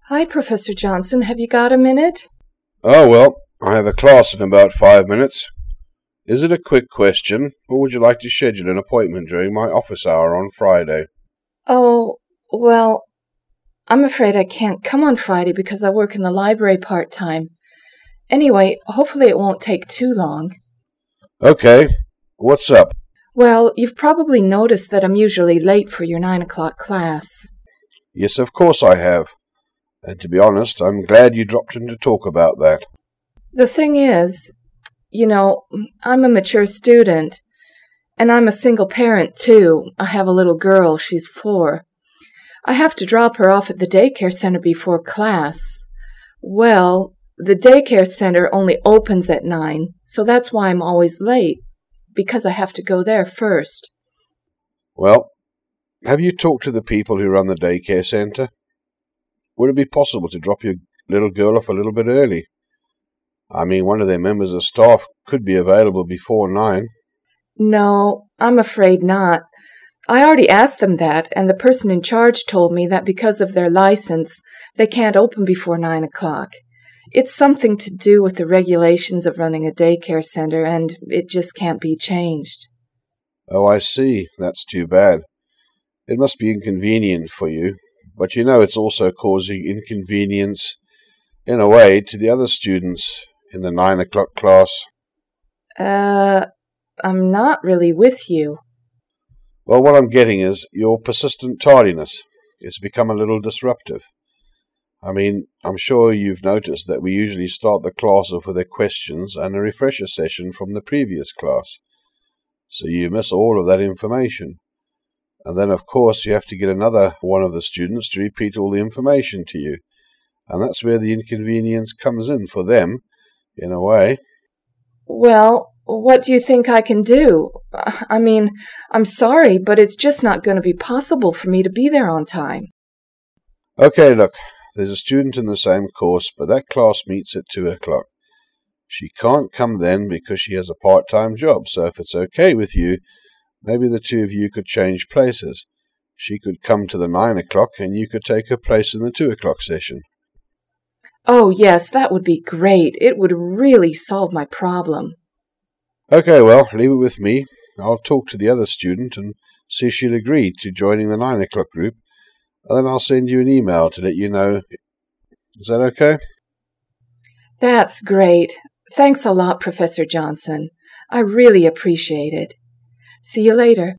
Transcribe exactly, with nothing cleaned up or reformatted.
Hi, Professor Johnson. Have you got a minute? Oh, well, I have a class in about five minutes. Is it a quick question, or would you like to schedule an appointment during my office hour on Friday? Oh, well, I'm afraid I can't come on Friday because I work in the library part-time. Anyway, hopefully it won't take too long. Okay. What's up? Well, you've probably noticed that I'm usually late for your nine o'clock class. Yes, of course I have. And to be honest, I'm glad you dropped in to talk about that. The thing is, you know, I'm a mature student, and I'm a single parent, too. I have a little girl. She's four. I have to drop her off at the daycare center before class. Well, the daycare center only opens at nine, so that's why I'm always late, because I have to go there first. Well, have you talked to the people who run the daycare center? Would it be possible to drop your little girl off a little bit early? I mean, one of their members of staff could be available before nine. No, I'm afraid not. I already asked them that, and the person in charge told me that because of their license, they can't open before nine o'clock. It's something to do with the regulations of running a daycare center, and it just can't be changed. Oh, I see. That's too bad. It must be inconvenient for you, but you know it's also causing inconvenience, in a way, to the other students in the nine o'clock class. Uh, I'm not really with you. Well, what I'm getting is your persistent tardiness. It's become a little disruptive. I mean, I'm sure you've noticed that we usually start the class off with a questions and a refresher session from the previous class. So you miss all of that information. And then, of course, you have to get another one of the students to repeat all the information to you. And that's where the inconvenience comes in for them, in a way. Well, what do you think I can do? I mean, I'm sorry, but it's just not going to be possible for me to be there on time. Okay, look, there's a student in the same course, but that class meets at two o'clock. She can't come then because she has a part-time job, so if it's okay with you, maybe the two of you could change places. She could come to the nine o'clock and you could take her place in the two o'clock session. Oh, yes, that would be great. It would really solve my problem. Okay, well, leave it with me. I'll talk to the other student and see if she'll agree to joining the nine o'clock group, and then I'll send you an email to let you know. Is that okay? That's great. Thanks a lot, Professor Johnson. I really appreciate it. See you later.